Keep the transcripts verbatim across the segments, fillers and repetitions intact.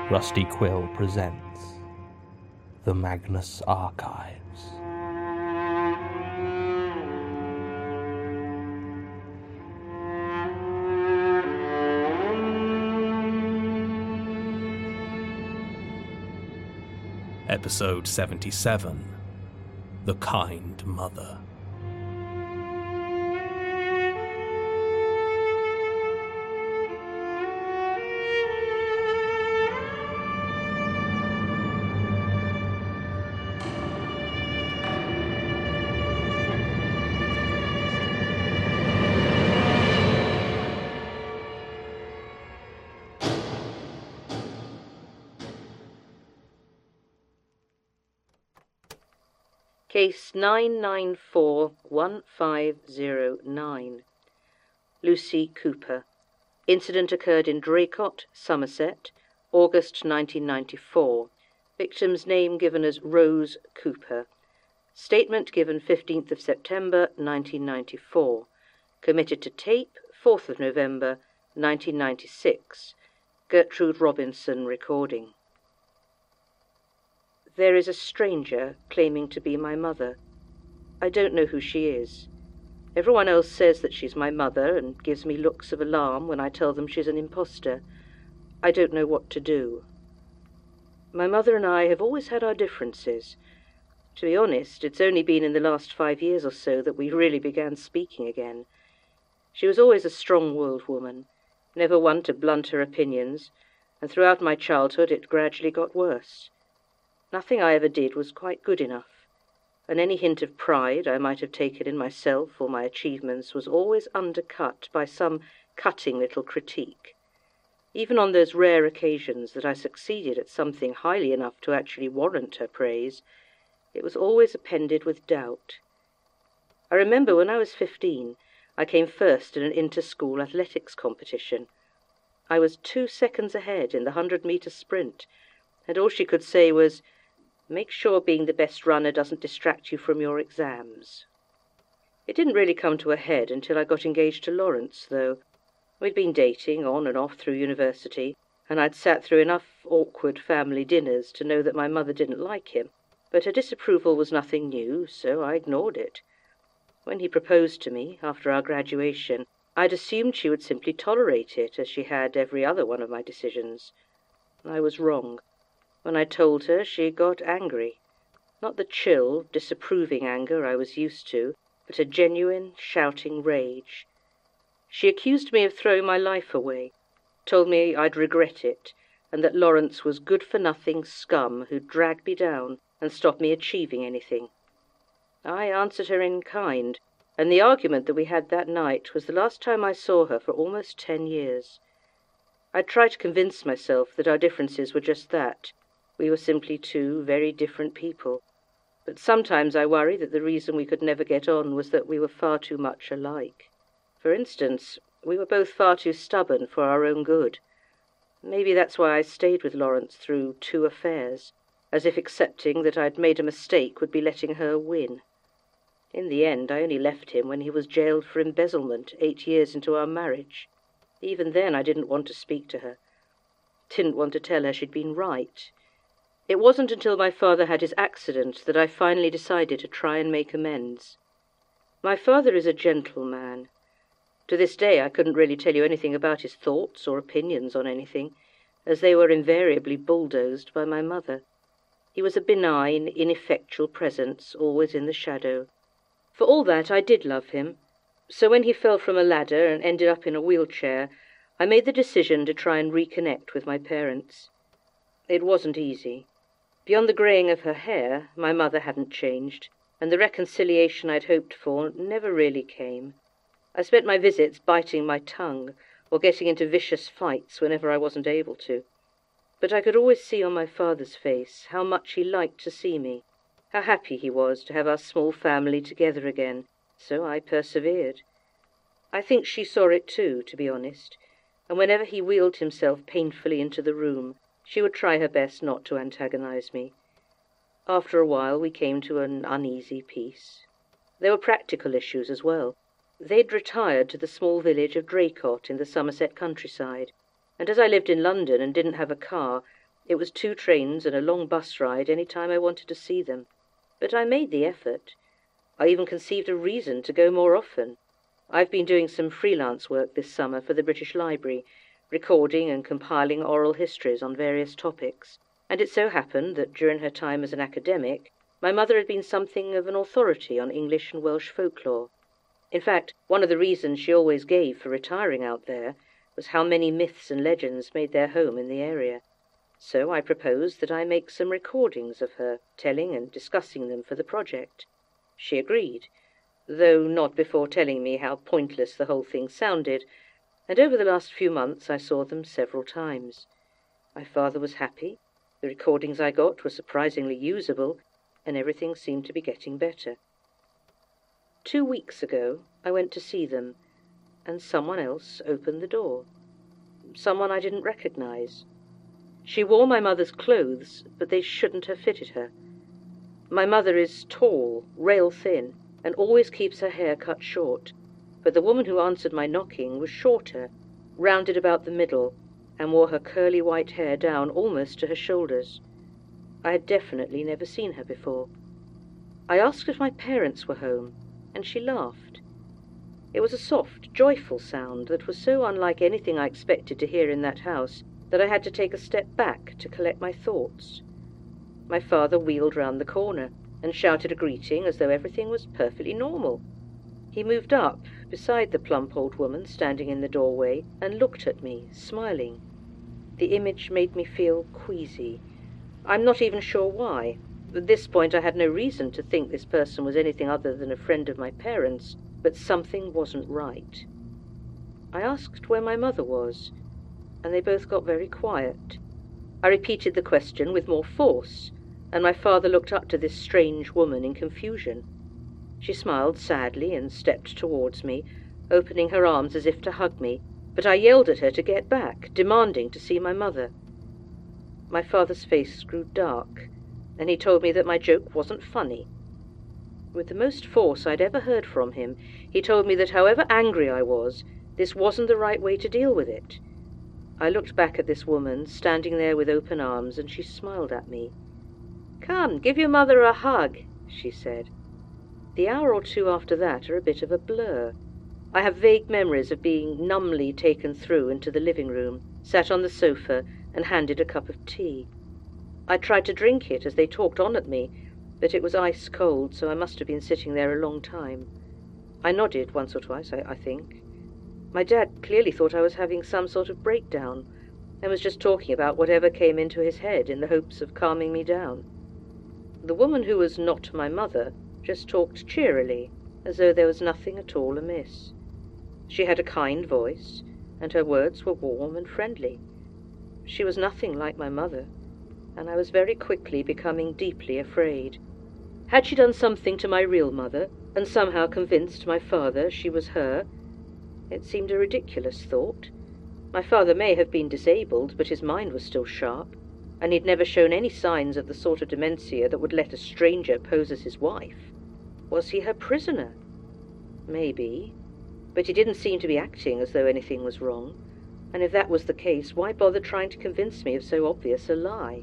Rusty Quill presents The Magnus Archives. Episode seventy-seven, The Kind Mother. Case nine nine four one five zero nine. Lucy Cooper. Incident occurred in Draycott, Somerset, August nineteen ninety-four. Victim's name given as Rose Cooper. Statement given fifteenth of September nineteen ninety-four. Committed to tape fourth of November nineteen ninety-six. Gertrude Robinson recording. There is a stranger claiming to be my mother. I don't know who she is. Everyone else says that she's my mother and gives me looks of alarm when I tell them she's an imposter. I don't know what to do. My mother and I have always had our differences. To be honest, it's only been in the last five years or so that we really began speaking again. She was always a strong-willed woman, never one to blunt her opinions, and throughout my childhood it gradually got worse. Nothing I ever did was quite good enough, and any hint of pride I might have taken in myself or my achievements was always undercut by some cutting little critique. Even on those rare occasions that I succeeded at something highly enough to actually warrant her praise, it was always appended with doubt. I remember when I was fifteen, I came first in an inter-school athletics competition. I was two seconds ahead in the hundred-metre sprint, and all she could say was, "Make sure being the best runner doesn't distract you from your exams." It didn't really come to a head until I got engaged to Lawrence, though. We'd been dating on and off through university, and I'd sat through enough awkward family dinners to know that my mother didn't like him, but her disapproval was nothing new, so I ignored it. When he proposed to me, after our graduation, I'd assumed she would simply tolerate it, as she had every other one of my decisions. I was wrong. When I told her, she got angry. Not the chill, disapproving anger I was used to, but a genuine, shouting rage. She accused me of throwing my life away, told me I'd regret it, and that Lawrence was good-for-nothing scum who'd drag me down and stop me achieving anything. I answered her in kind, and the argument that we had that night was the last time I saw her for almost ten years. I tried to convince myself that our differences were just that. We were simply two very different people. But sometimes I worry that the reason we could never get on was that we were far too much alike. For instance, we were both far too stubborn for our own good. Maybe that's why I stayed with Lawrence through two affairs, as if accepting that I'd made a mistake would be letting her win. In the end, I only left him when he was jailed for embezzlement eight years into our marriage. Even then I didn't want to speak to her. Didn't want to tell her she'd been right. It wasn't until my father had his accident that I finally decided to try and make amends. My father is a gentle man. To this day I couldn't really tell you anything about his thoughts or opinions on anything, as they were invariably bulldozed by my mother. He was a benign, ineffectual presence, always in the shadow. For all that, I did love him. So when he fell from a ladder and ended up in a wheelchair, I made the decision to try and reconnect with my parents. It wasn't easy. Beyond the greying of her hair, my mother hadn't changed, and the reconciliation I'd hoped for never really came. I spent my visits biting my tongue, or getting into vicious fights whenever I wasn't able to. But I could always see on my father's face how much he liked to see me, how happy he was to have our small family together again, so I persevered. I think she saw it too, to be honest, and whenever he wheeled himself painfully into the room, she would try her best not to antagonize me. After a while we came to an uneasy peace. There were practical issues as well. They'd retired to the small village of Draycott in the Somerset countryside, and as I lived in London and didn't have a car, It was two trains and a long bus ride any time I wanted to see them. But I made the effort. I even conceived a reason to go more often. I've been doing some freelance work this summer for the British Library, recording and compiling oral histories on various topics, and it so happened that during her time as an academic, my mother had been something of an authority on English and Welsh folklore. In fact, one of the reasons she always gave for retiring out there was how many myths and legends made their home in the area. So I proposed that I make some recordings of her, telling and discussing them for the project. She agreed, though not before telling me how pointless the whole thing sounded, and over the last few months I saw them several times. My father was happy, the recordings I got were surprisingly usable, and everything seemed to be getting better. Two weeks ago I went to see them, and someone else opened the door. Someone I didn't recognize. She wore my mother's clothes, but they shouldn't have fitted her. My mother is tall, rail-thin, and always keeps her hair cut short, but the woman who answered my knocking was shorter, rounded about the middle, and wore her curly white hair down almost to her shoulders. I had definitely never seen her before. I asked if my parents were home, and she laughed. It was a soft, joyful sound that was so unlike anything I expected to hear in that house that I had to take a step back to collect my thoughts. My father wheeled round the corner and shouted a greeting as though everything was perfectly normal. He moved up beside the plump old woman standing in the doorway and looked at me, smiling. The image made me feel queasy. I'm not even sure why. At this point I had no reason to think this person was anything other than a friend of my parents', but something wasn't right. I asked where my mother was, and they both got very quiet. I repeated the question with more force, and my father looked up to this strange woman in confusion. She smiled sadly and stepped towards me, opening her arms as if to hug me, but I yelled at her to get back, demanding to see my mother. My father's face grew dark, and he told me that my joke wasn't funny. With the most force I'd ever heard from him, he told me that however angry I was, this wasn't the right way to deal with it. I looked back at this woman, standing there with open arms, and she smiled at me. "Come, give your mother a hug," she said. The hour or two after that are a bit of a blur. I have vague memories of being numbly taken through into the living room, sat on the sofa, and handed a cup of tea. I tried to drink it as they talked on at me, but it was ice cold, so I must have been sitting there a long time. I nodded once or twice, I, I think. My dad clearly thought I was having some sort of breakdown, and was just talking about whatever came into his head in the hopes of calming me down. The woman who was not my mother just talked cheerily, as though there was nothing at all amiss. She had a kind voice, and her words were warm and friendly. She was nothing like my mother, and I was very quickly becoming deeply afraid. Had she done something to my real mother, and somehow convinced my father she was her? It seemed a ridiculous thought. My father may have been disabled, but his mind was still sharp, and he'd never shown any signs of the sort of dementia that would let a stranger pose as his wife. Was he her prisoner? Maybe, but he didn't seem to be acting as though anything was wrong, and if that was the case, why bother trying to convince me of so obvious a lie?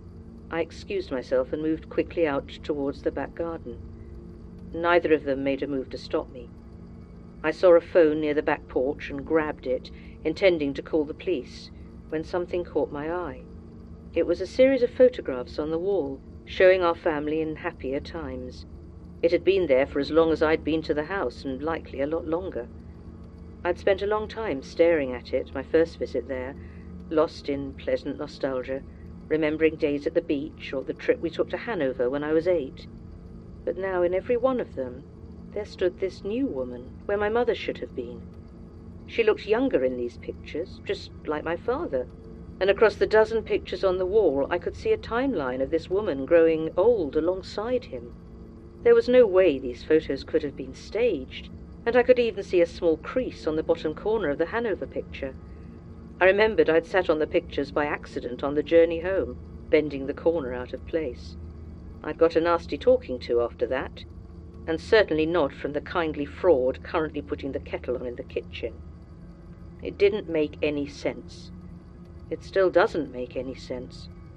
I excused myself and moved quickly out towards the back garden. Neither of them made a move to stop me. I saw a phone near the back porch and grabbed it, intending to call the police, when something caught my eye. It was a series of photographs on the wall, showing our family in happier times. It had been there for as long as I'd been to the house, and likely a lot longer. I'd spent a long time staring at it, my first visit there, lost in pleasant nostalgia, remembering days at the beach or the trip we took to Hanover when I was eight. But now in every one of them, there stood this new woman, where my mother should have been. She looked younger in these pictures, just like my father, and across the dozen pictures on the wall I could see a timeline of this woman growing old alongside him. There was no way these photos could have been staged, and I could even see a small crease on the bottom corner of the Hanover picture. I remembered I'd sat on the pictures by accident on the journey home, bending the corner out of place. I'd got a nasty talking to after that, and certainly not from the kindly fraud currently putting the kettle on in the kitchen. It didn't make any sense. It still doesn't make any sense.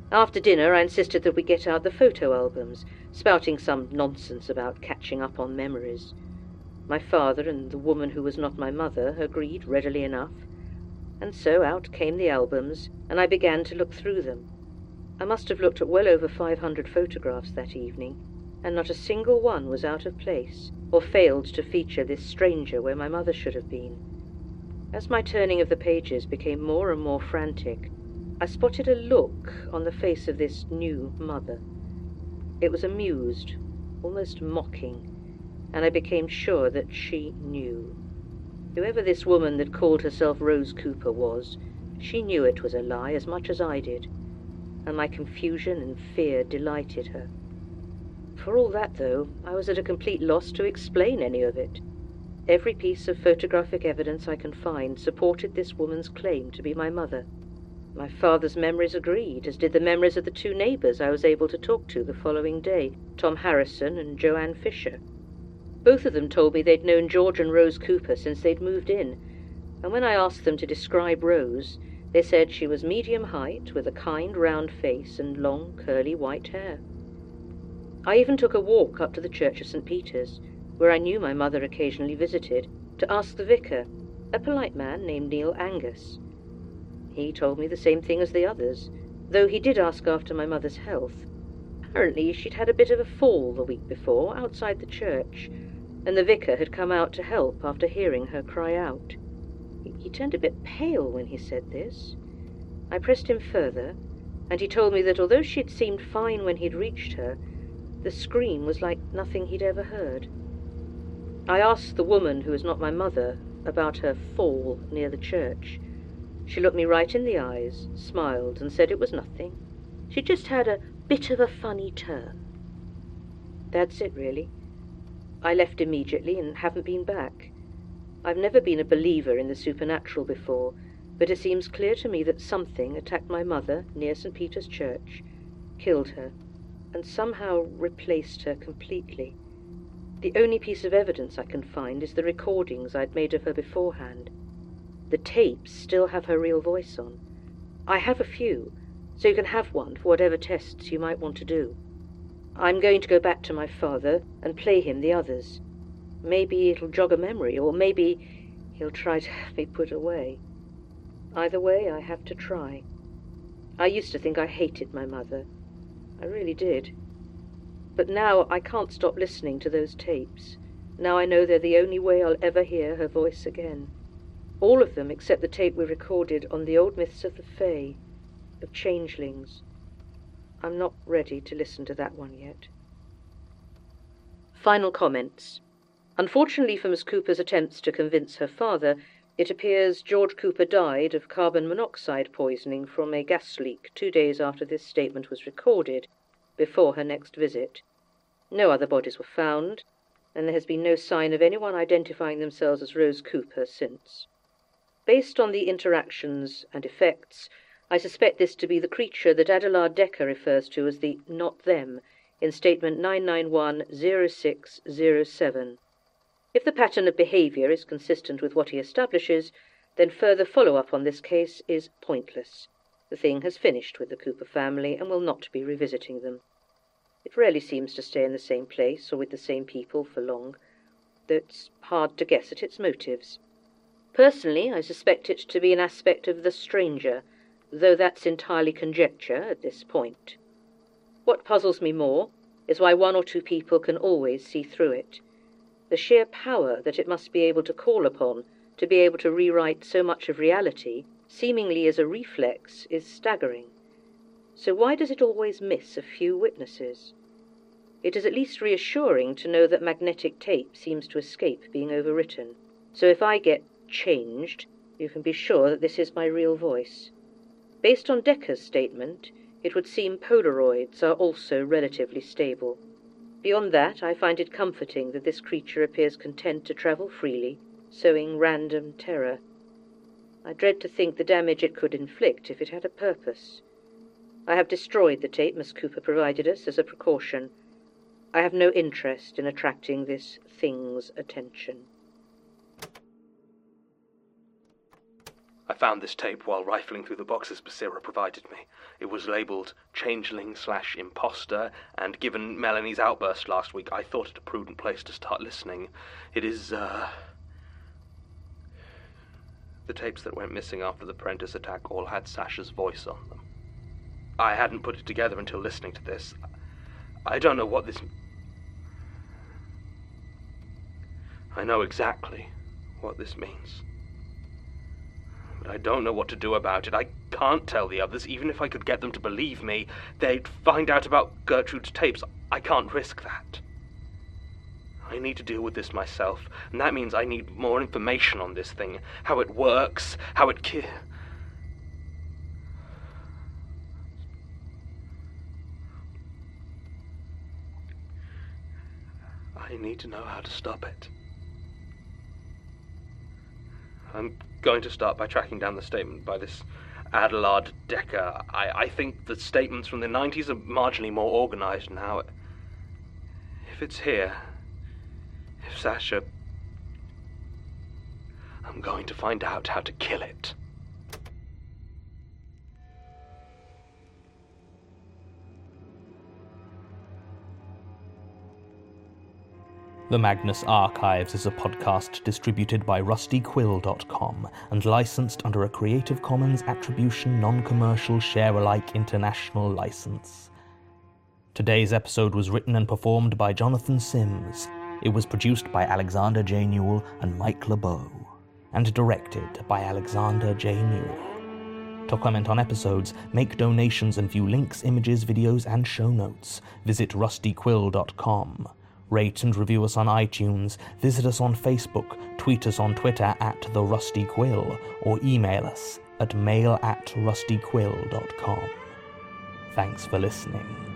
After dinner, I insisted that we get out the photo albums, spouting some nonsense about catching up on memories. My father and the woman who was not my mother agreed readily enough, and so out came the albums, and I began to look through them. I must have looked at well over five hundred photographs that evening, and not a single one was out of place, or failed to feature this stranger where my mother should have been. As my turning of the pages became more and more frantic, I spotted a look on the face of this new mother. It was amused, almost mocking, and I became sure that she knew. Whoever this woman that called herself Rose Cooper was, she knew it was a lie as much as I did, and my confusion and fear delighted her. For all that, though, I was at a complete loss to explain any of it. Every piece of photographic evidence I can find supported this woman's claim to be my mother. My father's memories agreed, as did the memories of the two neighbours I was able to talk to the following day, Tom Harrison and Joanne Fisher. Both of them told me they'd known George and Rose Cooper since they'd moved in, and when I asked them to describe Rose, they said she was medium height, with a kind round face and long curly white hair. I even took a walk up to the Church of Saint Peter's, where I knew my mother occasionally visited, to ask the vicar, a polite man named Neil Angus. He told me the same thing as the others, though he did ask after my mother's health. Apparently she'd had a bit of a fall the week before, outside the church, and the vicar had come out to help after hearing her cry out. He turned a bit pale when he said this. I pressed him further, and he told me that although she had seemed fine when he'd reached her, the scream was like nothing he'd ever heard. I asked the woman who was not my mother about her fall near the church. She looked me right in the eyes, smiled, and said it was nothing. She just had a bit of a funny turn. That's it, really. I left immediately and haven't been back. I've never been a believer in the supernatural before, but it seems clear to me that something attacked my mother near Saint Peter's Church, killed her, and somehow replaced her completely. The only piece of evidence I can find is the recordings I'd made of her beforehand. The tapes still have her real voice on. I have a few, so you can have one for whatever tests you might want to do. I'm going to go back to my father and play him the others. Maybe it'll jog a memory, or maybe he'll try to have me put away. Either way, I have to try. I used to think I hated my mother. I really did. But now I can't stop listening to those tapes. Now I know they're the only way I'll ever hear her voice again. All of them except the tape we recorded on the old myths of the Fae, of changelings. I'm not ready to listen to that one yet. Final comments. Unfortunately for Miss Cooper's attempts to convince her father, it appears George Cooper died of carbon monoxide poisoning from a gas leak two days after this statement was recorded, before her next visit. No other bodies were found, and there has been no sign of anyone identifying themselves as Rose Cooper since. Based on the interactions and effects, I suspect this to be the creature that Adelard Decker refers to as the not them in statement nine nine one zero six zero seven. If the pattern of behaviour is consistent with what he establishes, then further follow-up on this case is pointless. The thing has finished with the Cooper family and will not be revisiting them. It rarely seems to stay in the same place or with the same people for long, though it's hard to guess at its motives. Personally, I suspect it to be an aspect of the stranger, though that's entirely conjecture at this point. What puzzles me more is why one or two people can always see through it. The sheer power that it must be able to call upon to be able to rewrite so much of reality, seemingly as a reflex, is staggering. So why does it always miss a few witnesses? It is at least reassuring to know that magnetic tape seems to escape being overwritten. So if I get changed, you can be sure that this is my real voice. Based on Decker's statement, it would seem Polaroids are also relatively stable. Beyond that, I find it comforting that this creature appears content to travel freely, sowing random terror. I dread to think the damage it could inflict if it had a purpose. I have destroyed the tape Miss Cooper provided us as a precaution. I have no interest in attracting this thing's attention. I found this tape while rifling through the boxes Basira provided me. It was labelled Changeling slash Imposter, and given Melanie's outburst last week, I thought it a prudent place to start listening. It is, uh... The tapes that went missing after the Prentice attack all had Sasha's voice on them. I hadn't put it together until listening to this. I don't know what this... I know exactly what this means. But I don't know what to do about it. I can't tell the others. Even if I could get them to believe me, they'd find out about Gertrude's tapes. I can't risk that. I need to deal with this myself, and that means I need more information on this thing. How it works, how it ki- I need to know how to stop it. I'm going to start by tracking down the statement by this Adelard Decker. I, I think the statements from the nineties are marginally more organized now. If it's here, if Sasha... I'm going to find out how to kill it. The Magnus Archives is a podcast distributed by rusty quill dot com and licensed under a Creative Commons Attribution Non-Commercial Share-alike International License. Today's episode was written and performed by Jonathan Sims. It was produced by Alexander J. Newell and Mike LeBeau, and directed by Alexander J. Newell. To comment on episodes, make donations and view links, images, videos, and show notes, visit rusty quill dot com. Rate and review us on iTunes, visit us on Facebook, tweet us on Twitter at The Rusty Quill, or email us at mail at rusty quill dot com. Thanks for listening.